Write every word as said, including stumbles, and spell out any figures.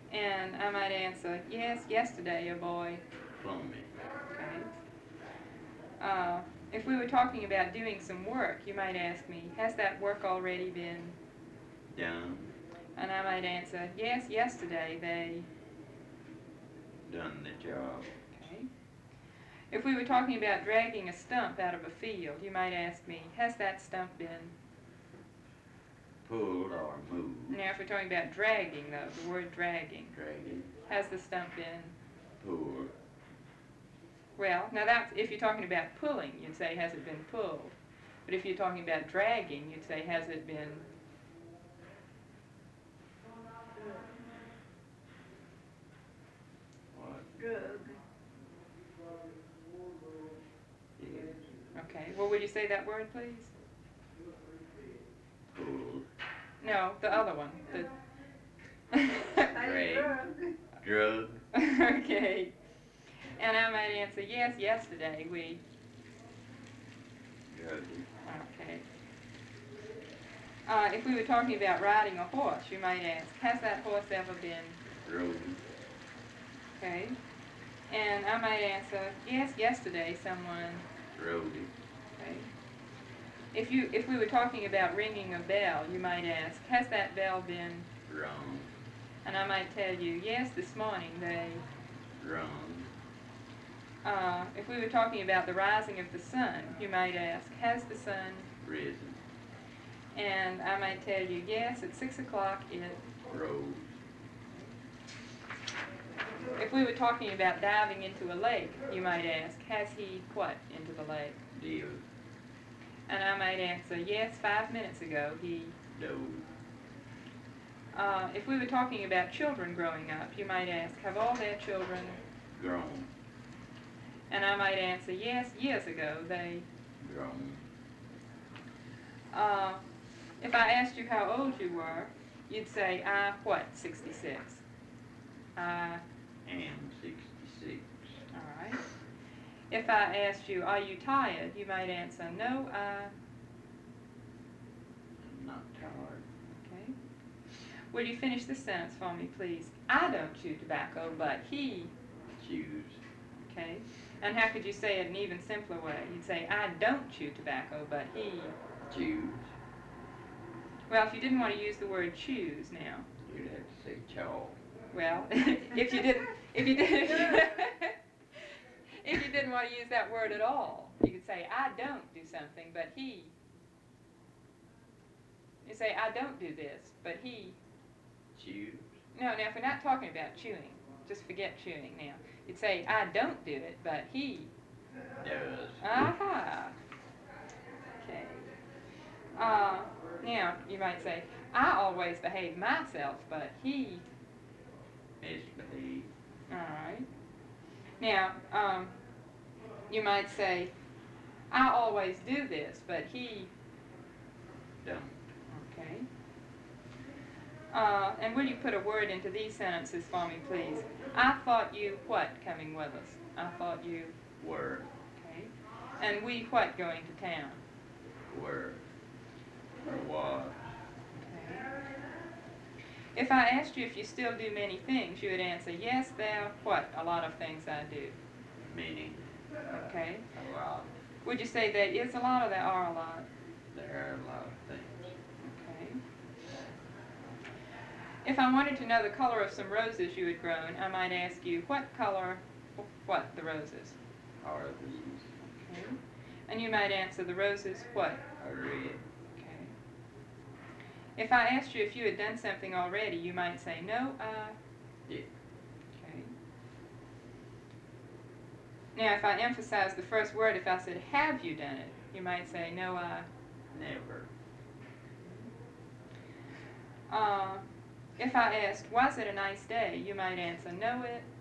And I might answer, yes, yesterday, a boy. Plumbing. Okay. Uh, if we were talking about doing some work, you might ask me, has that work already been Done. And I might answer, yes, yesterday they... Done the job. Okay. If we were talking about dragging a stump out of a field, you might ask me, has that stump been... Pulled or moved. Now, if we're talking about dragging, though, the word dragging, Dragging. has the stump been... Pulled. Well, now that's, if you're talking about pulling, you'd say, has it been pulled? But if you're talking about dragging, you'd say, has it been... What? Drug. Yeah. Okay, well, would you say that word, please? Pulled. No, the other one. The... Drag. Drug. Drug. Okay. And I might answer, yes, yesterday we... Drug. Okay. Uh, if we were talking about riding a horse, you might ask, has that horse ever been... Rode. Okay. And I might answer, yes, yesterday someone... Rode it. Okay. If you, if we were talking about ringing a bell, you might ask, has that bell been... Wrong. And I might tell you, yes, this morning they... Wrong. Uh, if we were talking about the rising of the sun, you might ask, has the sun... Risen. And I might tell you, yes, at six o'clock it... Rose. If we were talking about diving into a lake, you might ask, has he what into the lake? Deal. And I might answer, yes, five minutes ago he... Dove. Uh, if we were talking about children growing up, you might ask, have all their children... Grown. And I might answer, yes, years ago they... Grown. Uh, if I asked you how old you were, you'd say, I what, sixty-six? I... And sixty-six. All right. If I asked you, are you tired, you might answer, no, I... I'm not tired. Okay. Will you finish this sentence for me, please? I don't chew tobacco, but he... Choose. Okay. And how could you say it in an even simpler way? You'd say, I don't chew tobacco, but he... Choose. Well, if you didn't want to use the word choose now. You'd have to say chaw. Well, if you didn't... If you didn't... If you didn't want to use that word at all, you could say, I don't do something, but he... You say, I don't do this, but he... Choose. No, now if we're not talking about chewing, just forget chewing now. You'd say, I don't do it, but he... Does. Aha! Okay. Uh, now, you might say, I always behave myself, but he... Misbehave. All right. Now, um, you might say, I always do this, but he... Don't. Okay. Uh, and will you put a word into these sentences for me, please? I thought you what coming with us? I thought you... Were. Okay. And we what going to town? Were. Or was. Okay. If I asked you if you still do many things, you would answer, yes, there are what? A lot of things I do. Meaning. Okay. A lot. Would you say there is a lot or there are a lot? There are a lot of things. Okay. If I wanted to know the color of some roses you had grown, I might ask you, what color, what, the roses? Are these. Okay. And you might answer, the roses, what? Are red. Okay. If I asked you if you had done something already, you might say, no, I... Yeah. Okay. Now, if I emphasize the first word, if I said, have you done it, you might say, no, I... Never. Uh, if I asked, was it a nice day, you might answer, no, it...